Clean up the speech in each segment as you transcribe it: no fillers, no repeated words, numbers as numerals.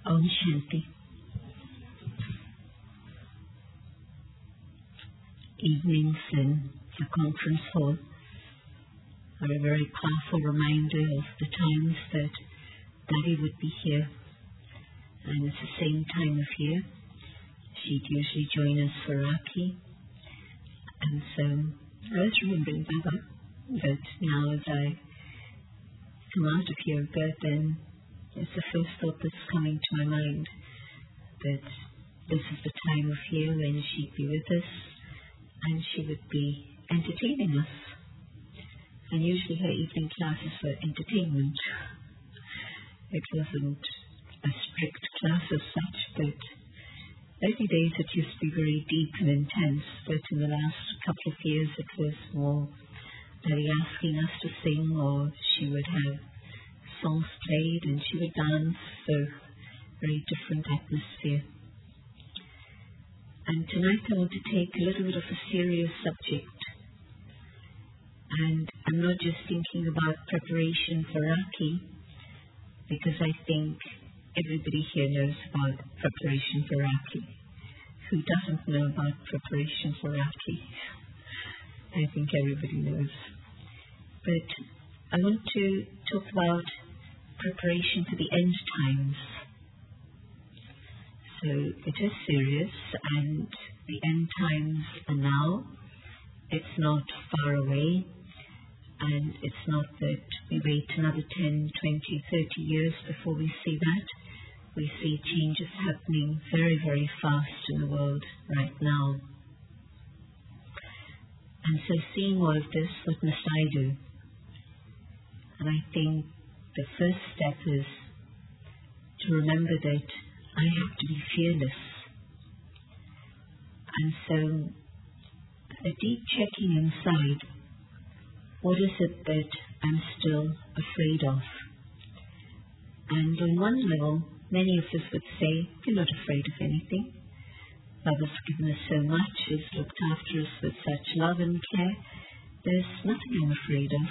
Om Shanti. Evenings in the conference hall are a very powerful reminder of the times that Daddy would be here. And it's the same time of year. She'd usually join us for Rakhi. And so I was remembering Baba that now as I come out of yoga, then it's the first thought that's coming to my mind, that this is the time of year when she'd be with us and she would be entertaining us. And usually her evening classes were entertainment. It wasn't a strict class as such, but early days it used to be very deep and intense, but in the last couple of years it was more Daddy asking us to sing, or she would have songs played and she would dance, so very different atmosphere. And tonight I want to take a little bit of a serious subject, and I'm not just thinking about preparation for Rakhi, because I think everybody here knows about preparation for Rakhi. Who doesn't know about preparation for Rakhi? I think everybody knows. But I want to talk about preparation for the end times. So it is serious, and the end times are now. It's not far away, and it's not that we wait another 10, 20, 30 years before we see that. We see changes happening very, very fast in the world right now. And so seeing all of this, what must I do? And I think the first step is to remember that I have to be fearless. And so a deep checking inside, what is it that I'm still afraid of? And on one level, many of us would say, we're not afraid of anything. Baba's given us so much, He's looked after us with such love and care. There's nothing I'm afraid of.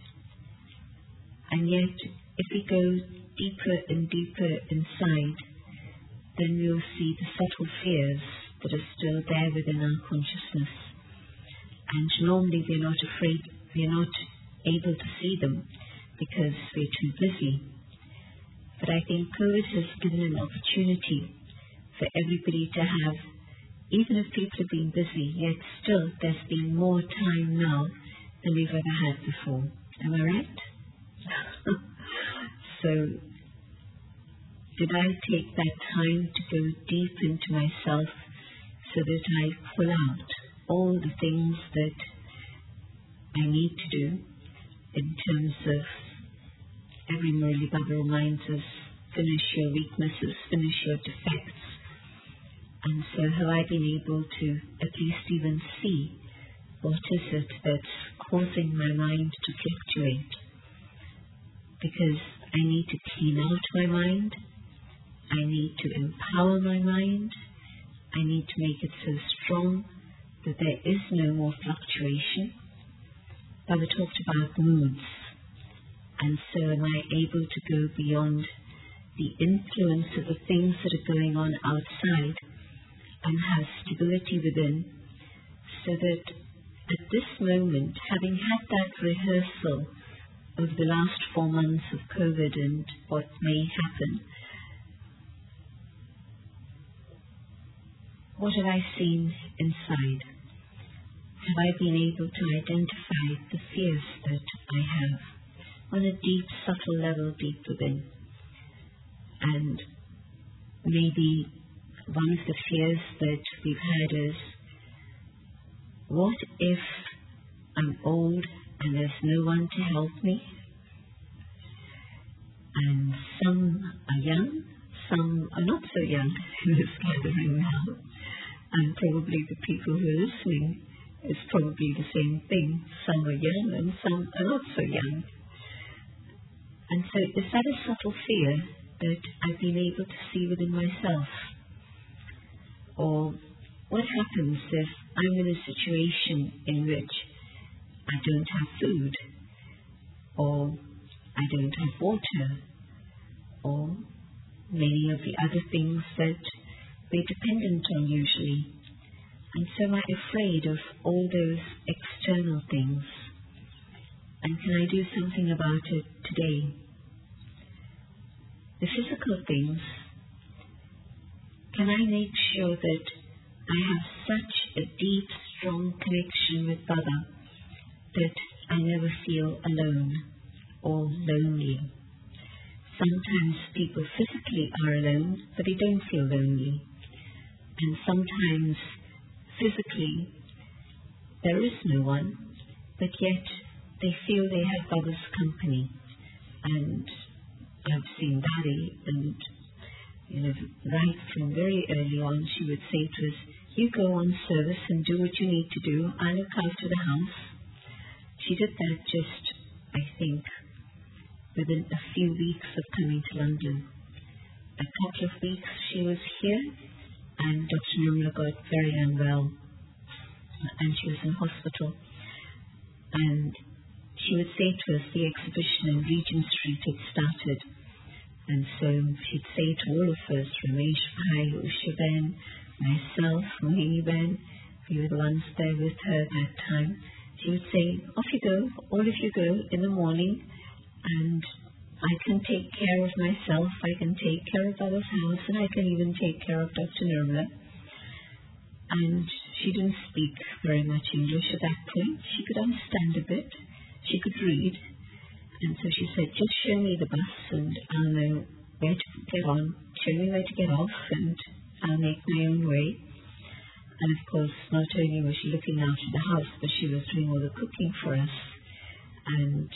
And yet, if we go deeper and deeper inside, then we'll see the subtle fears that are still there within our consciousness. And normally we're not afraid, we're not able to see them because we're too busy. But I think COVID has given an opportunity for everybody to have, even if people have been busy, yet still there's been more time now than we've ever had before. Am I right? So, did I take that time to go deep into myself so that I pull out all the things that I need to do in terms of every Murli Baba reminds us, finish your weaknesses, finish your defects. And so have I been able to at least even see what is it that's causing my mind to fluctuate? Because I need to clean out my mind, I need to empower my mind, I need to make it so strong that there is no more fluctuation. Baba talked about moods, and so am I able to go beyond the influence of the things that are going on outside and have stability within, so that at this moment, having had that rehearsal over the last 4 months of COVID and what may happen, what have I seen inside? Have I been able to identify the fears that I have on a deep, subtle level deep within? And maybe one of the fears that we've had is, what if I'm old and there's no one to help me? And some are young, some are not so young in this gathering now. And probably the people who are listening is probably the same thing. Some are young and some are not so young. And so is that a subtle fear that I've been able to see within myself? Or what happens if I'm in a situation in which I don't have food, or I don't have water, or many of the other things that we're dependent on usually. And so am I afraid of all those external things? And can I do something about it today? The physical things, can I make sure that I have such a deep, strong connection with Baba that I never feel alone or lonely? Sometimes people physically are alone, but they don't feel lonely. And sometimes physically there is no one, but yet they feel they have Baba's company. And I've seen Daddy, and right from very early on, she would say to us, "You go on service and do what you need to do. I look after the house." She did that just, I think, within a few weeks of coming to London. A couple of weeks she was here, and Dr. Nirmala got very unwell, and she was in hospital. And she would say to us, the exhibition in Regent Street had started, and so she'd say to all of us, Ramesh Bhai, Usha Ben, myself, Mohini Ben, we were the ones there with her at that time. She would say, "Off you go, all of you go in the morning, and I can take care of myself, I can take care of Baba's house, and I can even take care of Dr. Nirmala." And she didn't speak very much English at that point. She could understand a bit. She could read. And so she said, "Just show me the bus and I'll know where to get on. Show me where to get off and I'll make my own way." And of course, not only was she looking after the house, but she was doing all the cooking for us. And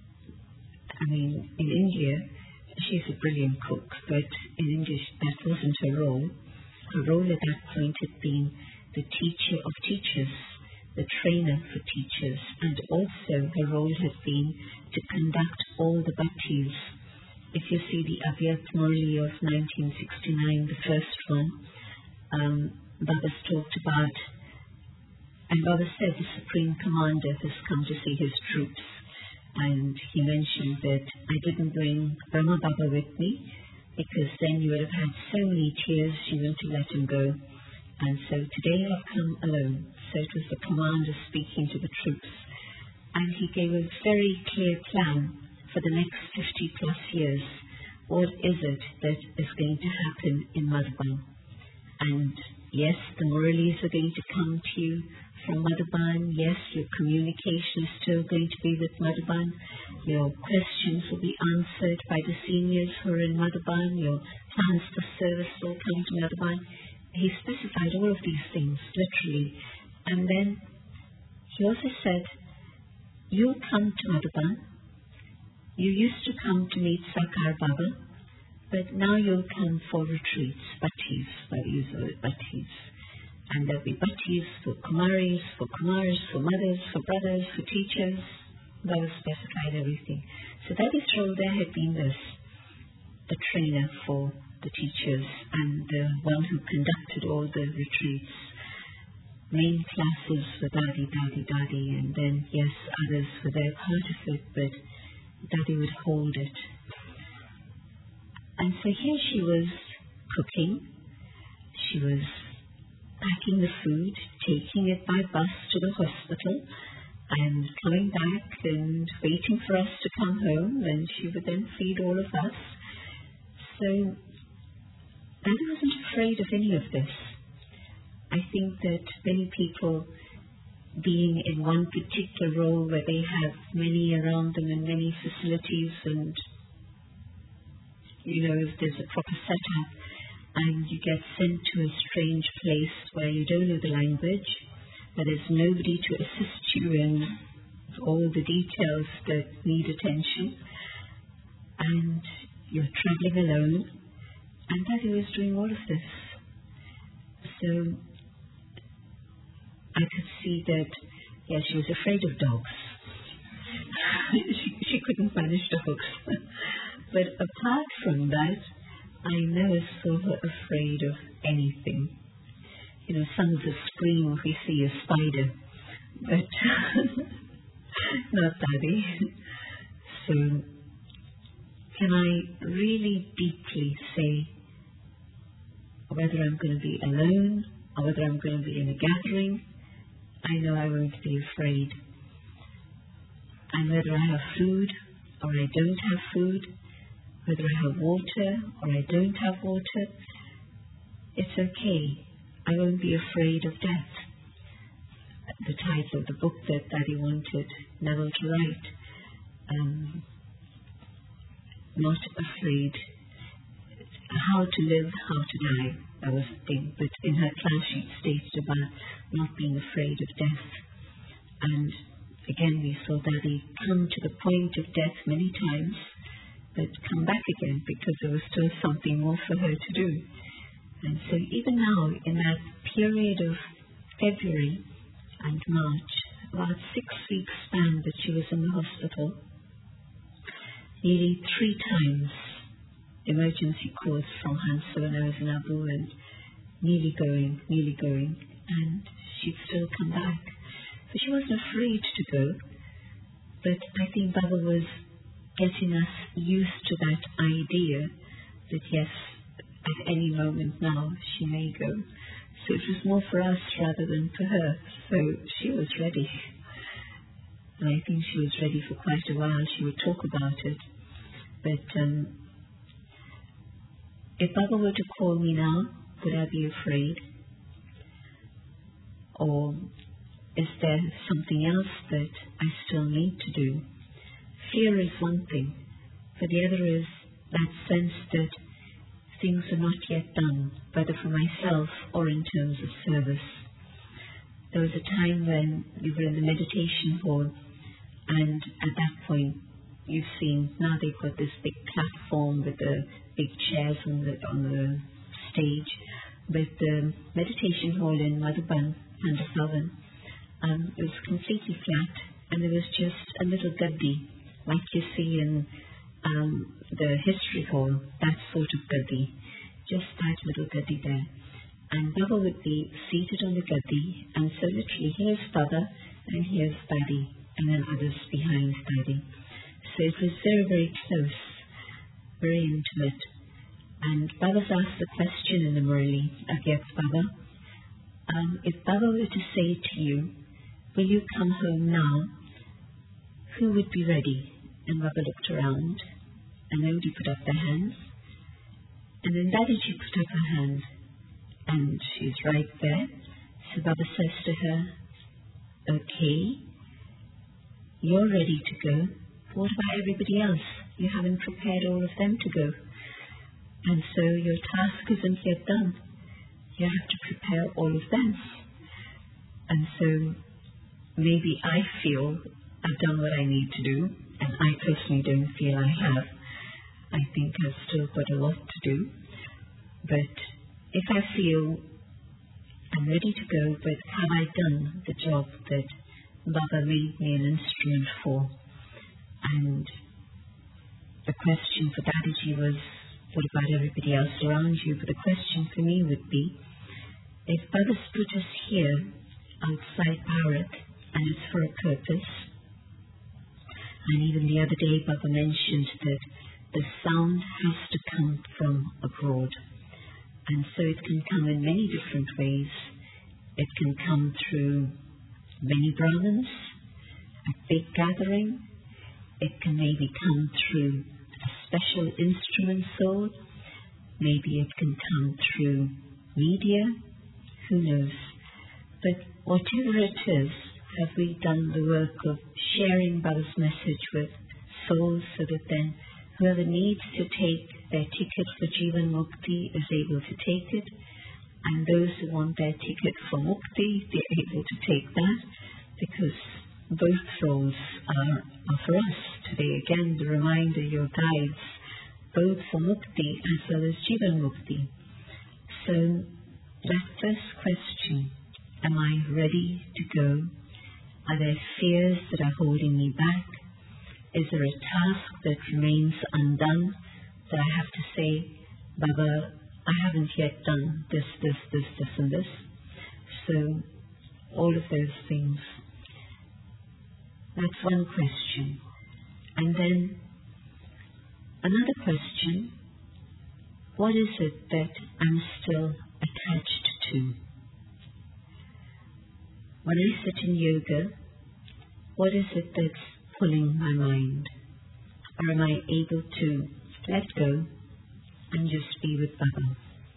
I mean, in India, she's a brilliant cook, but in India, that wasn't her role. Her role at that point had been the teacher of teachers, the trainer for teachers, and also her role had been to conduct all the bhattis. If you see the Avyat Murli of 1969, the first one, Baba's talked about, and Baba said the Supreme Commander has come to see his troops, and he mentioned that I didn't bring Brahma Baba with me, because then you would have had so many tears you wouldn't have let him go. And so today I've come alone. So it was the commander speaking to the troops. And he gave a very clear plan for the next 50 plus years. What is it that is going to happen in Madhuban? And yes, the Murlis are going to come to you from Madhuban. Yes, your communication is still going to be with Madhuban. Your questions will be answered by the seniors who are in Madhuban. Your plans for service will come to Madhuban. He specified all of these things, literally. And then he also said, "You'll come to Madhuban. You used to come to meet Sakar Baba, but now you'll come for retreats, bhattis, bhattis. And there'll be bhattis for Kumaris, for Kumars, for mothers, for brothers, for teachers." Baba specified everything. So that his role there had been this, the trainer for the teachers and the one who conducted all the retreats. Main classes were Dadi, and then, yes, others were there part of it, but Dadi would hold it. And so here she was cooking, she was packing the food, taking it by bus to the hospital, and coming back and waiting for us to come home, and she would then feed all of us. So Dadi wasn't afraid of any of this. I think that many people, being in one particular role where they have many around them and many facilities, and if there's a proper setup and you get sent to a strange place where you don't know the language, where there's nobody to assist you in all the details that need attention, and you're traveling alone, and Dadi was doing all of this. So I could see that, yes, she was afraid of dogs. she couldn't manage dogs. But apart from that, I never saw her afraid of anything. Some of us scream if we see a spider, but not Dadi. So can I really deeply say whether I'm going to be alone or whether I'm going to be in a gathering, I know I won't be afraid. And whether I have food or I don't have food, whether I have water or I don't have water, it's okay. I won't be afraid of death. The title of the book that Daddy wanted Neville to write, Not Afraid. How to live, how to die, that was the thing. But in her class she stated about not being afraid of death. And again we saw Daddy come to the point of death many times, but come back again because there was still something more for her to do. And so even now, in that period of February and March, about 6 weeks span that she was in the hospital, nearly 3 times emergency calls from Hansa when I was in Abu, and nearly going, and she'd still come back. So she wasn't afraid to go, but I think Baba was getting us used to that idea that yes, at any moment now she may go. So it was more for us rather than for her. So she was ready. And I think she was ready for quite a while. She would talk about it. But if Baba were to call me now, would I be afraid? Or is there something else that I still need to do? Fear is one thing, but the other is that sense that things are not yet done, whether for myself or in terms of service. There was a time when we were in the meditation hall, and at that point you've seen, now they've got this big platform with the big chairs on the stage, but the meditation hall in Madhuban, Pandasavan, it was completely flat, and there was just a little gaddi, like you see in the history hall, that sort of gaddi, just that little gaddi there. And Baba would be seated on the gaddi, and so literally here's Baba, and here's Daddy, and then others behind Daddy. So it was very, very close, very intimate. And Baba's asked the question in the Murli, Agyat Baba, if Baba were to say to you, will you come home now, who would be ready? And Baba looked around, and nobody put up their hands. And then Dadiji put up her hand, and she's right there. So Baba says to her, okay, you're ready to go. What about everybody else? You haven't prepared all of them to go. And so your task isn't yet done. You have to prepare all of them. And so maybe I feel I've done what I need to do, and I personally don't feel I have. I think I've still got a lot to do. But if I feel I'm ready to go, but have I done the job that Baba made me an instrument for? And the question for Dadiji was, what about everybody else around you? But the question for me would be, if Baba's put us here outside Bharat, and it's for a purpose, and even the other day Baba mentioned that the sound has to come from abroad, and so it can come in many different ways. It can come through many Brahmins, a big gathering. It can maybe come through a special instrument soul. Maybe it can come through media. Who knows? But whatever it is, have we done the work of sharing Baba's message with souls so that then whoever needs to take their ticket for Jivan Mukti is able to take it, and those who want their ticket for Mukti, they're able to take that, because both roles are for us. Today again, the reminder, your guides, both for Mukti as well as Jivan Mukti. So that first question, am I ready to go? Are there fears that are holding me back? Is there a task that remains undone that I have to say, Baba, I haven't yet done this, and this? So all of those things. That's one question. And then another question, what is it that I'm still attached to? When I sit in yoga, what is it that's pulling my mind? Or am I able to let go and just be with Baba?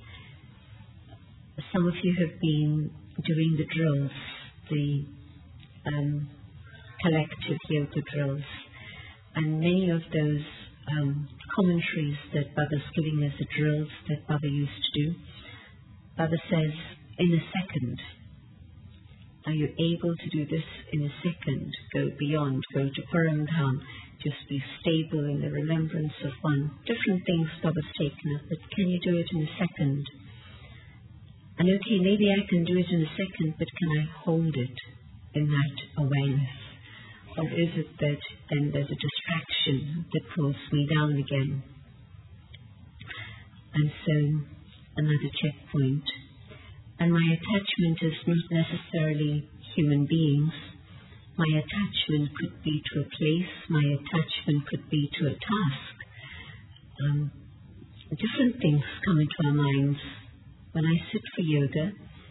Some of you have been doing the drills, the collective yoga drills, and many of those commentaries that Baba's giving us, the drills that Baba used to do, Baba says, in a second. Are you able to do this in a second? Go beyond, go to Paramdham, just be stable in the remembrance of one. Different things Baba's taken up, but can you do it in a second? And okay, maybe I can do it in a second, but can I hold it in that awareness? Or is it that then there's a distraction that pulls me down again? And so, another checkpoint. And my attachment is not necessarily human beings. My attachment could be to a place, my attachment could be to a task. Different things come into our minds. When I sit for yoga,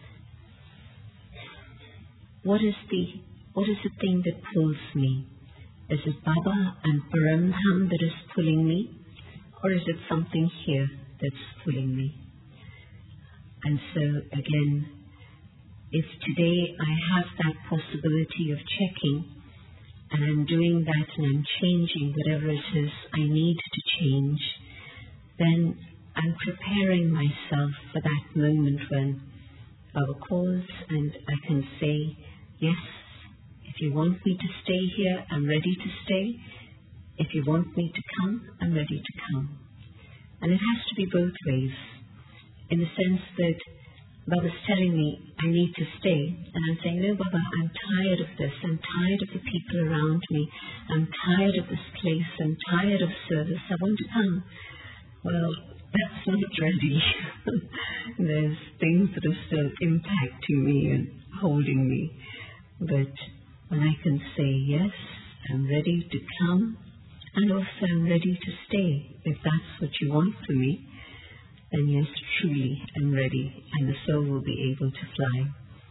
what is the thing that pulls me? Is it Baba and Paramdham that is pulling me? Or is it something here that's pulling me? And so, again, if today I have that possibility of checking, and I'm doing that and I'm changing whatever it is I need to change, then I'm preparing myself for that moment when Baba calls and I can say, yes, if you want me to stay here, I'm ready to stay. If you want me to come, I'm ready to come. And it has to be both ways. In the sense that Baba's telling me I need to stay, and I'm saying, no, Baba, I'm tired of this. I'm tired of the people around me. I'm tired of this place. I'm tired of service. I want to come. Well, that's not ready. There's things that are still impacting me and holding me. But when I can say, yes, I'm ready to come, and also I'm ready to stay, if that's what you want from me, then yes, truly I'm ready, and the soul will be able to fly.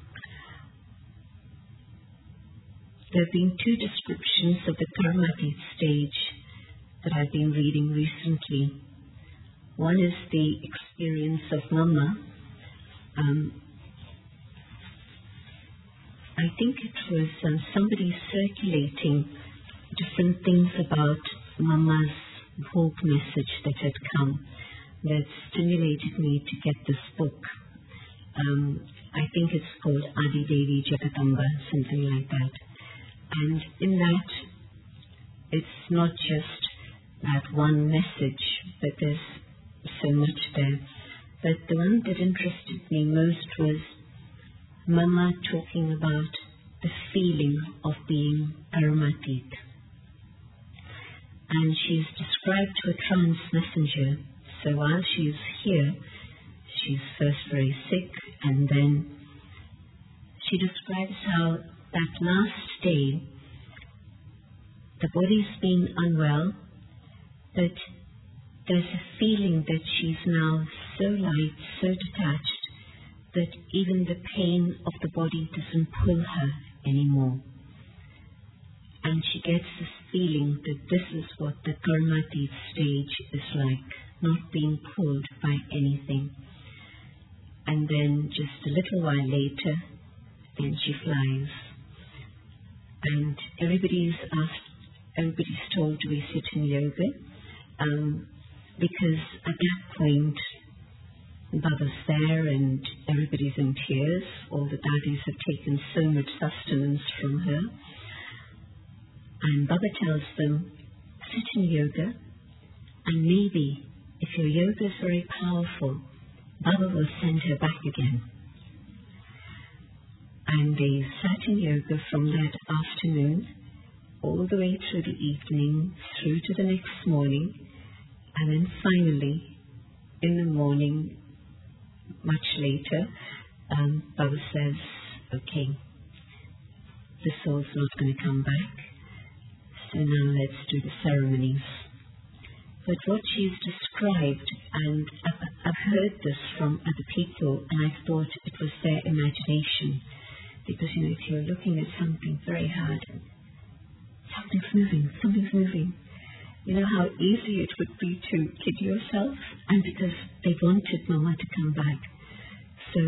There have been two descriptions of the Karmatit stage that I've been reading recently. One is the experience of Mama. I think it was somebody circulating different things about Mama's hope message that had come, that stimulated me to get this book. I think it's called Adi Devi Jagatamba, something like that. And in that, it's not just that one message, but there's so much there. But the one that interested me most was Mama talking about the feeling of being Paramatit. And she's described to a trance messenger. So while she's here, she's first very sick, and then she describes how that last day, the body's been unwell, but there's a feeling that she's now so light, so detached, that even the pain of the body doesn't pull her anymore. And she gets this feeling that this is what the Karmatit stage is like, not being pulled by anything. And then just a little while later, then she flies. And everybody's told to be sit in yoga, because at that point, Baba's there and everybody's in tears. All the daddies have taken so much sustenance from her. And Baba tells them, sit in yoga, and maybe if your yoga is very powerful, Baba will send her back again. And they sat in yoga from that afternoon all the way through the evening, through to the next morning, and then finally, in the morning, much later, Baba says, okay, the soul's not going to come back, so now let's do the ceremonies. But what she's described, and I've heard this from other people, and I thought it was their imagination. Because, if you're looking at something very hard, something's moving. You know how easy it would be to kid yourself? And because they wanted Mama to come back. So,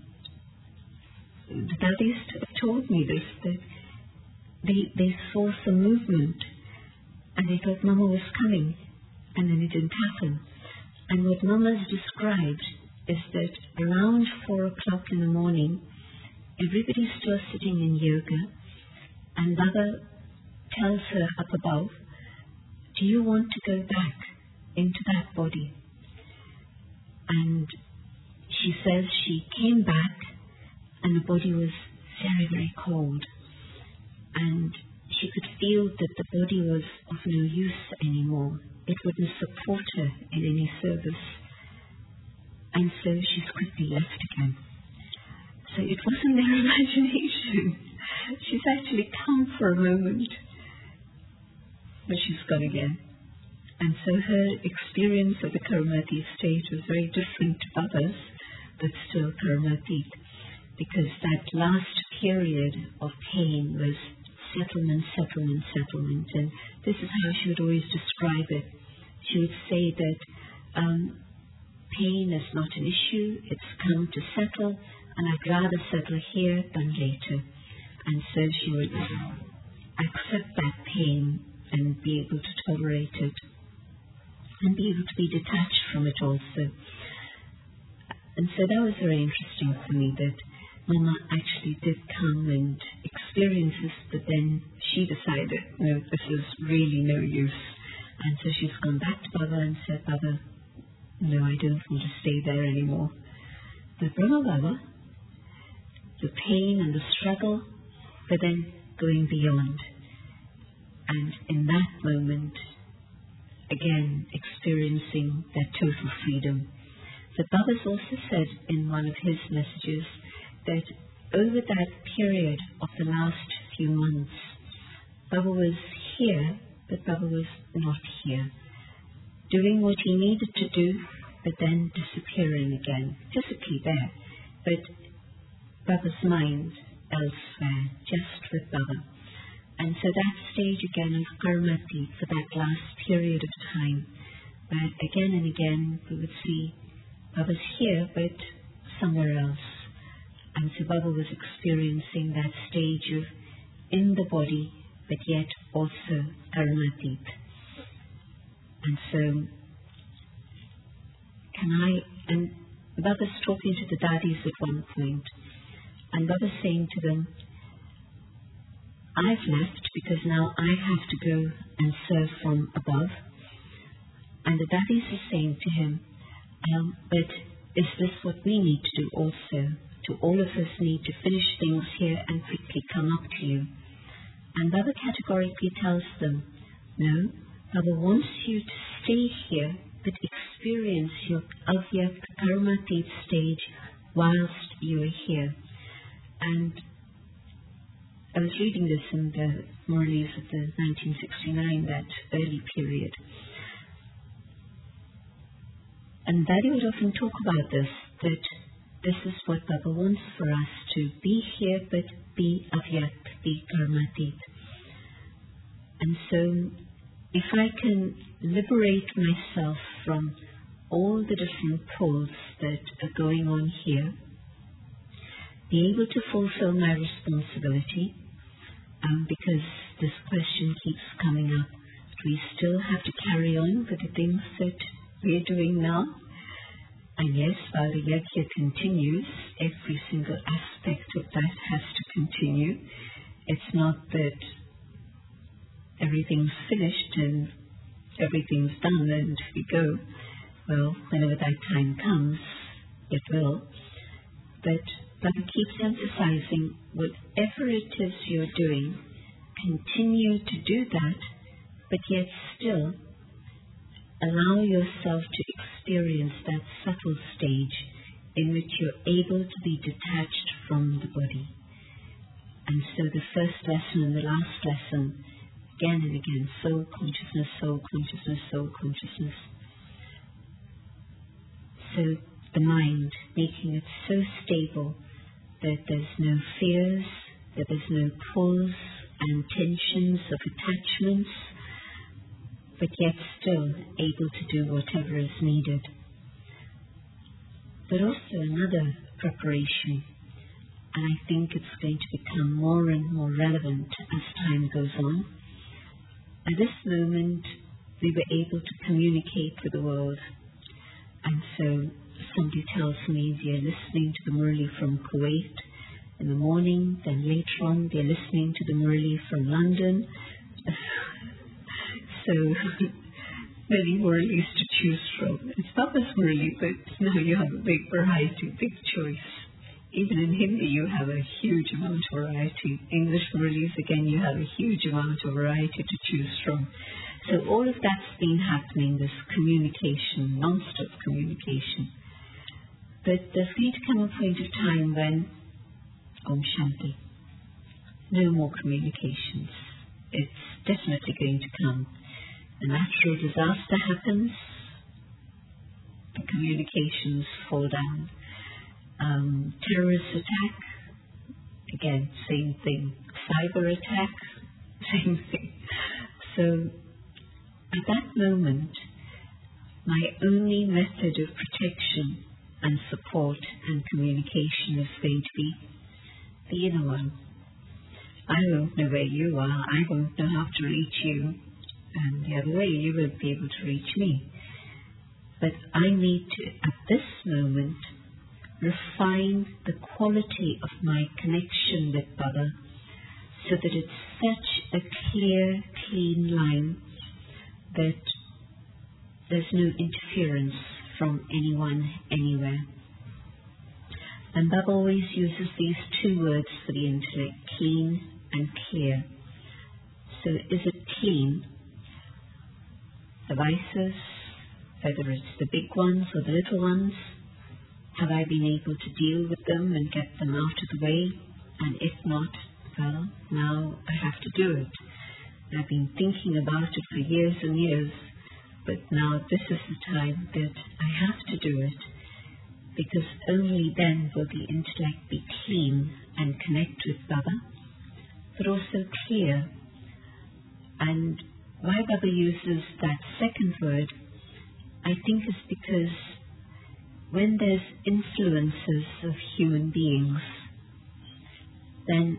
the daddies have told me this, that they saw some movement, and they thought Mama was coming. And then it didn't happen. And what Mama's described is that around 4 o'clock in the morning, everybody's still sitting in yoga, and Baba tells her up above, do you want to go back into that body? And she says she came back, and the body was very, very cold. And she could feel that the body was of no use anymore. It wouldn't support her in any service. And so she's quickly left again. So it wasn't their imagination. She's actually come for a moment, but she's gone again. And so her experience of the Karmatit state was very different to Baba's, but still Karmatit, because that last period of pain was settlement. And this is how she would always describe it. She would say that pain is not an issue, it's come to settle, and I'd rather settle here than later. And so she would accept that pain and be able to tolerate it, and be able to be detached from it also. And so that was very interesting for me, that Mama actually did come and experience this, but then she decided, no, this is really no use. And so she's gone back to Baba and said, Baba, no, I don't want to stay there anymore. But Brahma Baba, the pain and the struggle, but then going beyond. And in that moment, again, experiencing that total freedom. But Baba's also said in one of his messages that over that period of the last few months, Baba was here, but Baba was not here, doing what he needed to do, but then disappearing again, physically there, but Baba's mind elsewhere, just with Baba. And so that stage again of Karmatit for that last period of time, where again and again we would see Baba's here, but somewhere else. And so Baba was experiencing that stage of in the body, but yet also Karmatit. And so, and Baba's talking to the daddies at one point, and Baba's saying to them, I've left because now I have to go and serve from above. And the daddies are saying to him, but is this what we need to do also? Do all of us need to finish things here and quickly come up to you? And Baba categorically tells them, no, Baba wants you to stay here, but experience your Avyakt Karmatit stage whilst you are here. And I was reading this in the Murlis of the 1969, that early period. And Daddy would often talk about this, that this is what Baba wants for us, to be here but be Avyakt, be Karmatit. And so, if I can liberate myself from all the different pulls that are going on here, be able to fulfill my responsibility, because this question keeps coming up, do we still have to carry on with the things that we're doing now? And yes, while the yajna continues, every single aspect of that has to continue. It's not that everything's finished and everything's done and we go. Well, whenever that time comes, it will. But Baba keeps emphasizing, whatever it is you're doing, continue to do that, but yet still allow yourself to experience that subtle stage in which you're able to be detached from the body. And so the first lesson and the last lesson again and again, soul consciousness, soul consciousness, soul consciousness. So the mind, making it so stable that there's no fears, that there's no pulls and tensions of attachments, but yet still able to do whatever is needed. But also another preparation, and I think it's going to become more and more relevant as time goes on. At this moment, we were able to communicate with the world, and so somebody tells me they're listening to the Murli from Kuwait in the morning, then later on they're listening to the Murli from London. So many Murlis to choose from. It's not this Murli, but now you have a big variety, big choice. Even in Hindi you have a huge amount of variety. English Murlis, again, you have a huge amount of variety to choose from. So all of that's been happening, this communication, non-stop communication. But there's going to come a point of time when, Om Shanti, no more communications. It's definitely going to come. A natural disaster happens, the communications fall down. Terrorist attack, again, same thing. Cyber attack, same thing. So at that moment, my only method of protection and support and communication is going to be the inner one. I won't know where you are, I won't know how to reach you, and the other way, you won't be able to reach me. But I need to, at this moment, refine the quality of my connection with Baba so that it's such a clear, clean line that there's no interference from anyone, anywhere. And Baba always uses these two words for the intellect, clean and clear. So is it clean? The vices, whether it's the big ones or the little ones, have I been able to deal with them and get them out of the way? And if not, well, now I have to do it. I've been thinking about it for years and years, but now this is the time that I have to do it, because only then will the intellect be clean and connect with Baba, but also clear. And why Baba uses that second word, I think is because when there's influences of human beings, then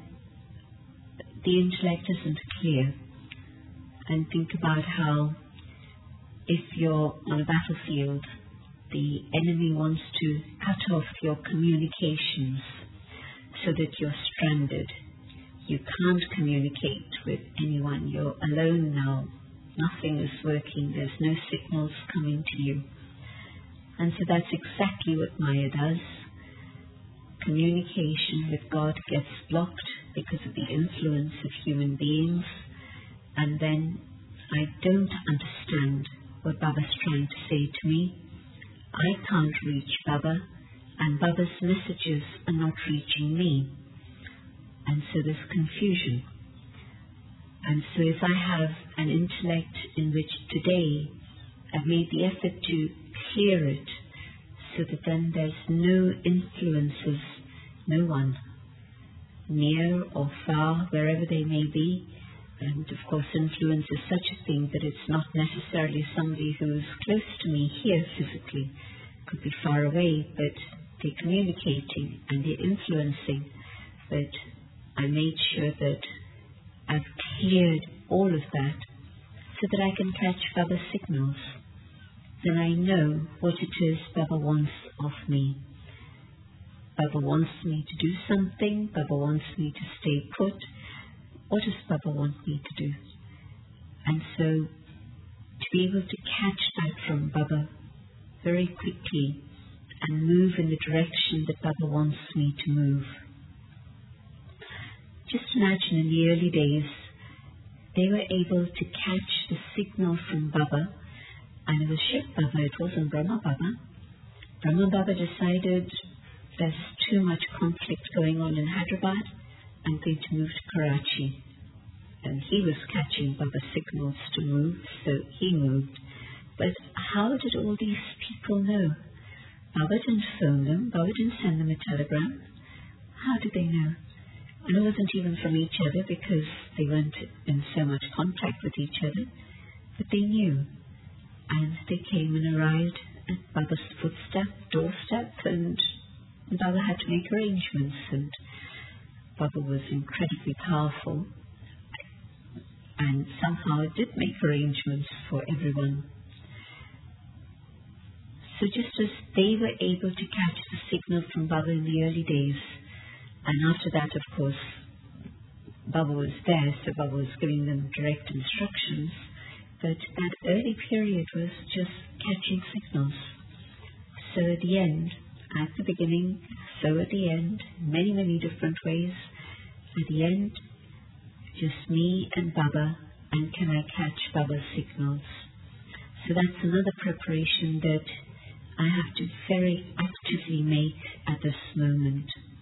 the intellect isn't clear. And think about how if you're on a battlefield, the enemy wants to cut off your communications so that you're stranded. You can't communicate with anyone. You're alone now. Nothing is working. There's no signals coming to you. And so that's exactly what Maya does. Communication with God gets blocked because of the influence of human beings. And then I don't understand what Baba's trying to say to me. I can't reach Baba, and Baba's messages are not reaching me. And so there's confusion. And so if I have an intellect in which today I've made the effort to clear it so that then there's no influences, no one, near or far, wherever they may be. And of course influence is such a thing that it's not necessarily somebody who's close to me here physically. It could be far away, but they're communicating and they're influencing. But I made sure that I've cleared all of that so that I can catch Baba's signals. Then I know what it is Baba wants of me. Baba wants me to do something. Baba wants me to stay put. What does Baba want me to do? And so to be able to catch that from Baba very quickly and move in the direction that Baba wants me to move. Just imagine in the early days, they were able to catch the signal from Baba, and it was Shiv Baba, it wasn't Brahma Baba. Brahma Baba decided there's too much conflict going on in Hyderabad, I'm going to move to Karachi. and he was catching Baba's signals to move, so he moved. But how did all these people know? Baba didn't phone them, Baba didn't send them a telegram. How did they know? And it wasn't even from each other because they weren't in so much contact with each other, but they knew. And they came and arrived at Baba's doorstep, and Baba had to make arrangements, and Baba was incredibly powerful and somehow did make arrangements for everyone. So just as they were able to catch the signal from Baba in the early days, and after that, of course, Baba was there, so Baba was giving them direct instructions, but that early period was just catching signals. So at the end, at the beginning, so at the end, many, many different ways. At the end, just me and Baba, and can I catch Baba's signals? So that's another preparation that I have to very actively make at this moment.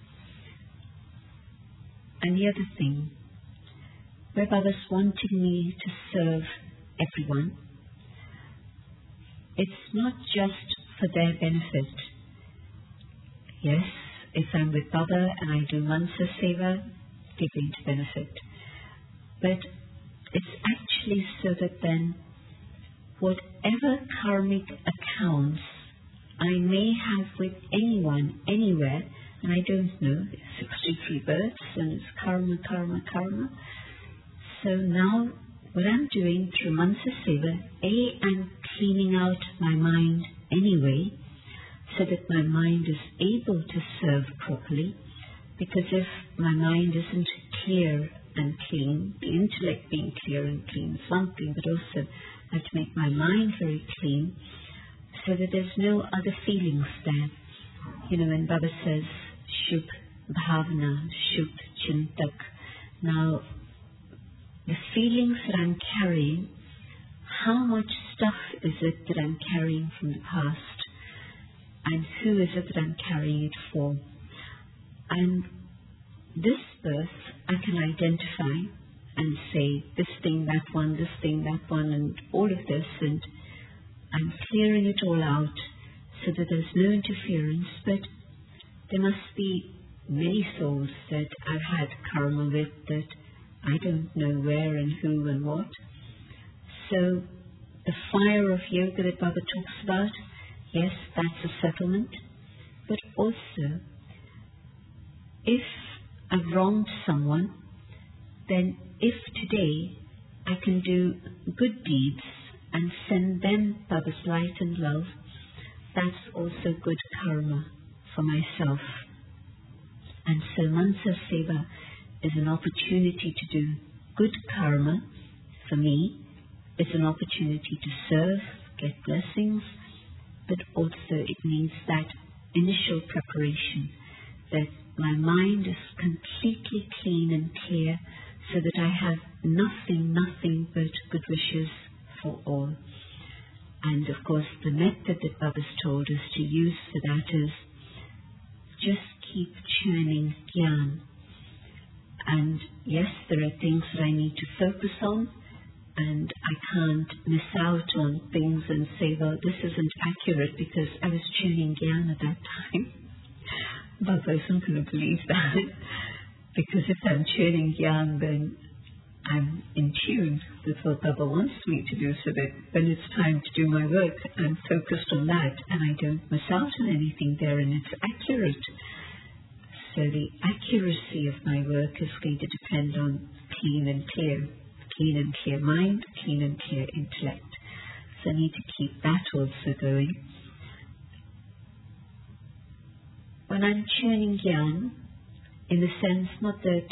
And the other thing, where Baba's wanting me to serve everyone, it's not just for their benefit. Yes, if I'm with Baba and I do Mansa Seva, they're going to benefit. But it's actually so that then whatever karmic accounts I may have with anyone, anywhere, and I don't know, 63 births, and it's karma, karma, karma. So now, what I'm doing through Mansa Seva, I'm cleaning out my mind anyway, so that my mind is able to serve properly, because if my mind isn't clear and clean, the intellect being clear and clean is one thing, but also I have to make my mind very clean, so that there's no other feelings there. You know, when Baba says, Shubh Bhavna, Shubh Chintak. Now, the feelings that I'm carrying, how much stuff is it that I'm carrying from the past? And who is it that I'm carrying it for? And this birth, I can identify and say, this thing, that one, and all of this, and I'm clearing it all out so that there's no interference, but there must be many souls that I've had karma with that I don't know where and who and what. So the fire of yoga that Baba talks about, yes, that's a settlement, but also if I've wronged someone, then if today I can do good deeds and send them Baba's light and love, that's also good karma for myself. And so Mansa Seva is an opportunity to do good karma for me. It's an opportunity to serve, get blessings, but also it needs that initial preparation, that my mind is completely clean and clear, so that I have nothing but good wishes for all. And of course the method that Baba's told us to use for that is just keep churning Gyan. And yes, there are things that I need to focus on, and I can't miss out on things and say, well, this isn't accurate because I was churning Gyan at that time. Baba isn't going to believe that, because if I'm churning Gyan, then I'm in tune with what Baba wants me to do, so that when it's time to do my work, I'm focused on that and I don't miss out on anything there, and it's accurate. So the accuracy of my work is going to depend on clean and clear mind, clean and clear intellect. So I need to keep that also going. When I'm churning Gyan, in the sense not that,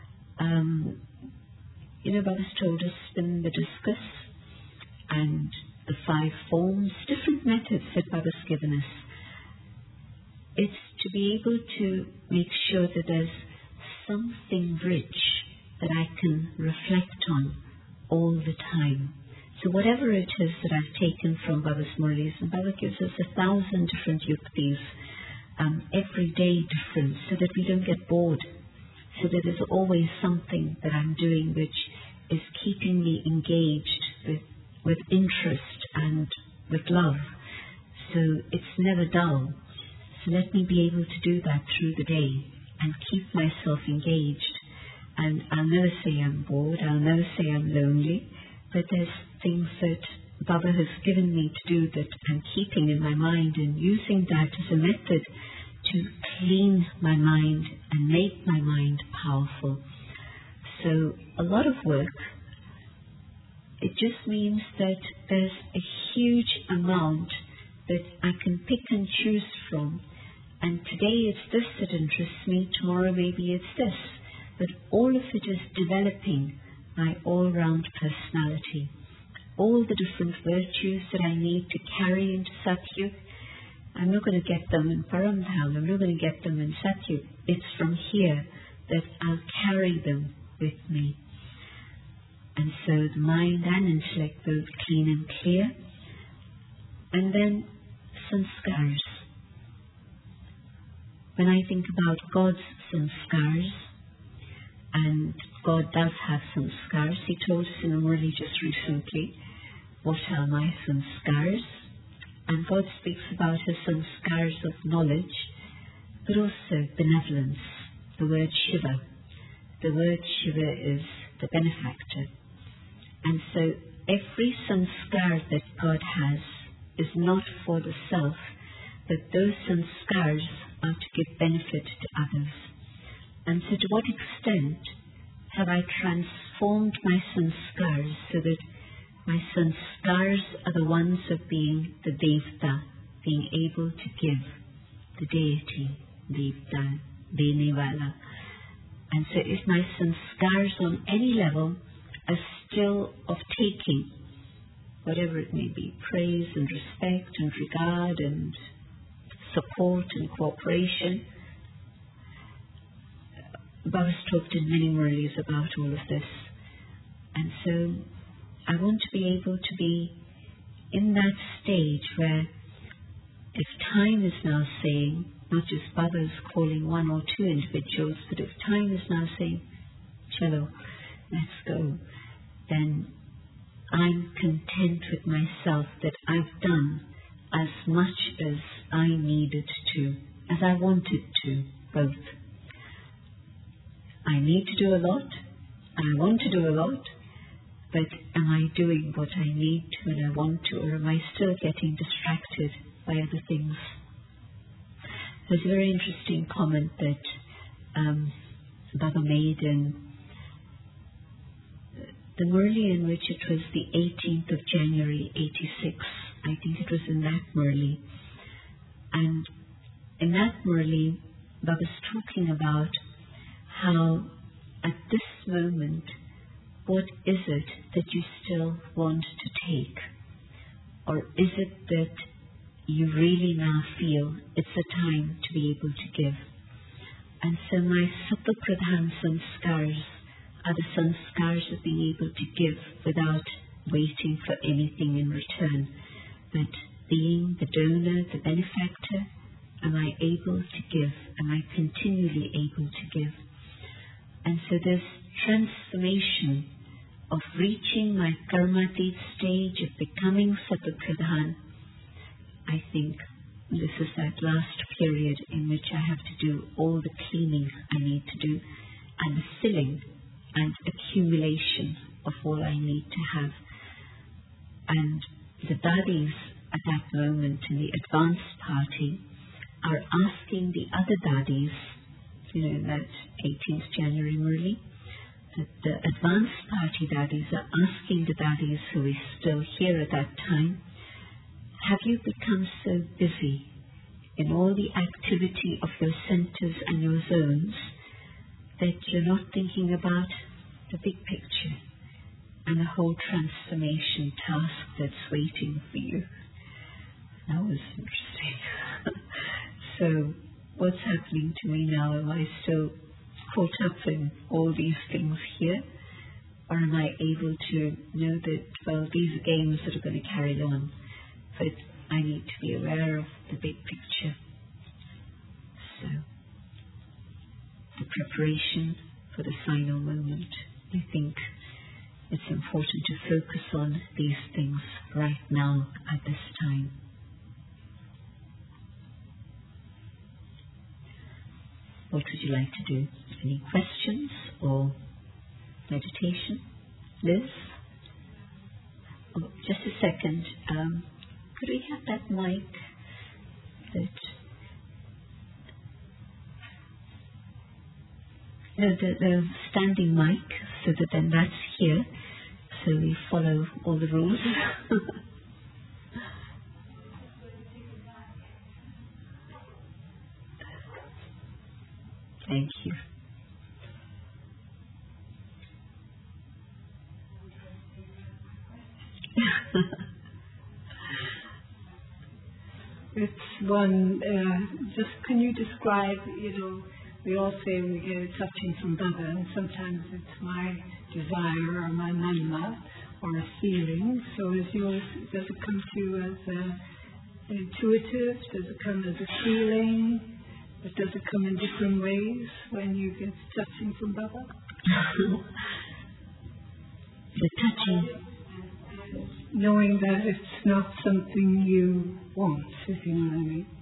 Baba's told us spin the discus and the 5 forms, different methods that Baba's given us. It's to be able to make sure that there's something rich that I can reflect on all the time. So whatever it is that I've taken from Baba's Murlis, and Baba gives us 1,000 different yuktis, every day different, so that we don't get bored, so that there's always something that I'm doing which is keeping me engaged with interest and with love. So it's never dull. So let me be able to do that through the day and keep myself engaged. And I'll never say I'm bored, I'll never say I'm lonely, but there's things that Baba has given me to do that I'm keeping in my mind and using that as a method to clean my mind and make my mind powerful. So a lot of work. It just means that there's a huge amount that I can pick and choose from. And today it's this that interests me, tomorrow maybe it's this. But all of it is developing my all-round personality. All the different virtues that I need to carry into Satyug, I'm not going to get them in Paramdham, I'm not going to get them in Satyug. It's from here that I'll carry them with me. And so the mind and intellect both clean and clear. And then sanskars. When I think about God's sanskars, and God does have sanskars, He told us in the Murli just recently, what are my sanskars? And God speaks about His sanskars of knowledge, but also benevolence, the word Shiva. The word Shiva is the benefactor. And so every sanskar that God has is not for the self, but those sanskars are to give benefit to others. And so to what extent have I transformed my sanskars so that my sanskars are the ones of being the Devta, being able to give, the deity, Devta, Denevala. And so if my sanskars on any level are still of taking, whatever it may be, praise and respect and regard and support and cooperation. Baba's talked in many Murlis about all of this. And so I want to be able to be in that stage where if time is now saying, not just Baba's calling one or two individuals, but if time is now saying, Chalo, let's go, then I'm content with myself that I've done as much as I needed to, as I wanted to, both. I need to do a lot, I want to do a lot, but am I doing what I need to and I want to, or am I still getting distracted by other things? There's a very interesting comment that Baba made in the Murli in which it was the 18th of January 86. I think it was in that Murli. And in that Murli, Baba's talking about how at this moment, what is it that you still want to take? Or is it that you really now feel it's a time to be able to give? And so my Sattva-pradhan sanskars are the sanskars of being able to give without waiting for anything in return. But being the donor, the benefactor, am I able to give? Am I continually able to give? And so this transformation of reaching my karmatit stage of becoming Sattva-pradhan, I think this is that last period in which I have to do all the cleaning I need to do and the filling and accumulation of all I need to have. And the dadis at that moment in the advanced party are asking the other dadis, in that 18th January Murli, that the advanced party dadis are asking the dadis who are still here at that time, have you become so busy in all the activity of your centers and your zones that you're not thinking about the big picture and the whole transformation task that's waiting for you? That was interesting. So what's happening to me now? Am I still caught up in all these things here? Or am I able to know that, well, these are games that are going to carry on, but I need to be aware of the big picture? So, the preparation for the final moment, I think, it's important to focus on these things right now at this time. What would you like to do? Any questions or meditation? Liz? Oh, just a second. Could we have that mic? The standing mic, so that then that's here, so we follow all the rules. Thank you. It's one, just can you describe, we all say we get a touching from Baba, and sometimes it's my desire or my manma or a feeling. So is yours, does it come to you as intuitive? Does it come as a feeling? Or does it come in different ways when you get touching from Baba? The touching. Knowing that it's not something you want, if you know what I mean.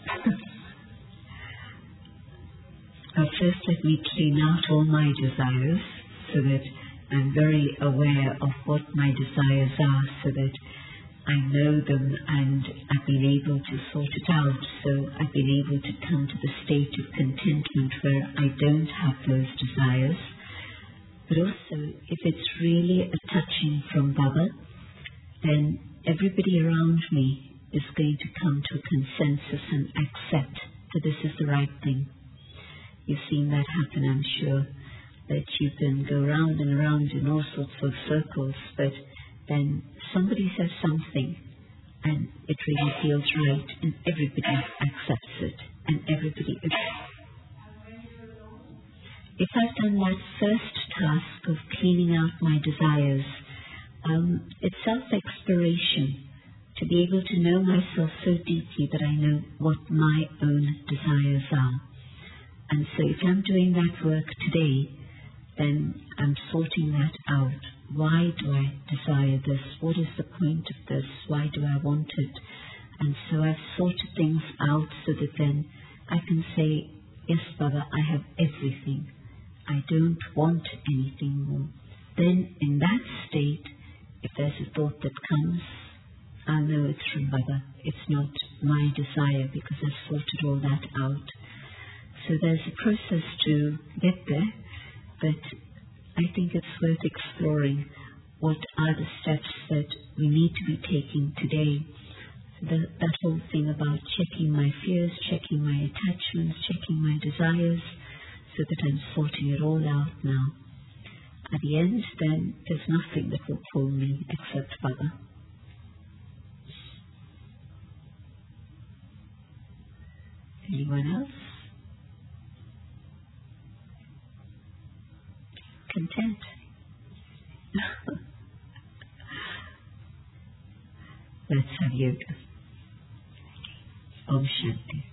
First, let me clean out all my desires so that I'm very aware of what my desires are, so that I know them and I've been able to sort it out. So I've been able to come to the state of contentment where I don't have those desires. But also, if it's really a touching from Baba, then everybody around me is going to come to a consensus and accept that this is the right thing. You've seen that happen, I'm sure, that you can go round and around in all sorts of circles, but then somebody says something and it really feels right, and everybody accepts it, and everybody if I've done that first task of cleaning out my desires, it's self-exploration, to be able to know myself so deeply that I know what my own desires are. And so if I'm doing that work today, then I'm sorting that out. Why do I desire this? What is the point of this? Why do I want it? And so I've sorted things out so that then I can say, yes, Baba, I have everything. I don't want anything more. Then in that state, if there's a thought that comes, I'll know it's from Baba. It's not my desire because I've sorted all that out. So there's a process to get there, but I think it's worth exploring what are the steps that we need to be taking today. That whole thing about checking my fears, checking my attachments, checking my desires, so that I'm sorting it all out now. At the end, then, there's nothing that will pull me except Baba. Anyone else? Content. Let's have yoga. Om Shanti.